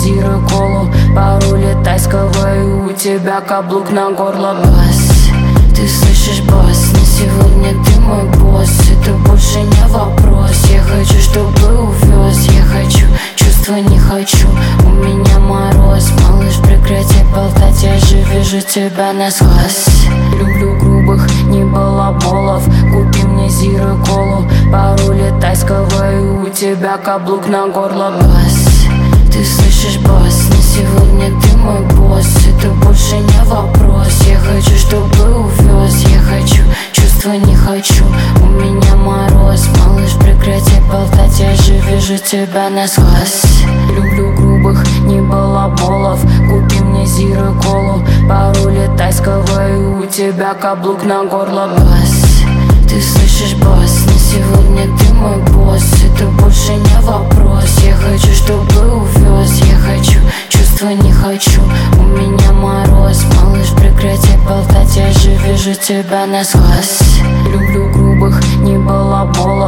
зиро колу, пароли тайского, и у тебя каблук на горло. Бас, ты слышишь бас? На сегодня ты мой босс, это больше не вопрос. Я хочу, чтобы увез, я хочу, чувства не хочу. У меня мороз, малыш, прекрати болтать, я же вижу тебя насквозь. Люблю грубых, не балаболов, купи мне зиро колу, пароли тайского, и у тебя каблук на горло. Бас, ты слышишь бас? На сегодня ты мой босс, это больше не вопрос. Я хочу, чтобы увез, я хочу, чувства не хочу. У меня мороз, малыш, прекрати болтать, я же вижу тебя насквозь. Люблю грубых, не балаболов, купи мне зиро колу, пароли тайского, и у тебя каблук на горло. Бас, ты слышишь бас? На сегодня ты мой босс, это больше не вопрос. Я хочу, чтобы увез, я хочу, чувства не хочу. У меня мороз, малыш, прекрати болтать, я же вижу тебя насквозь. Люблю грубых, не балаболов.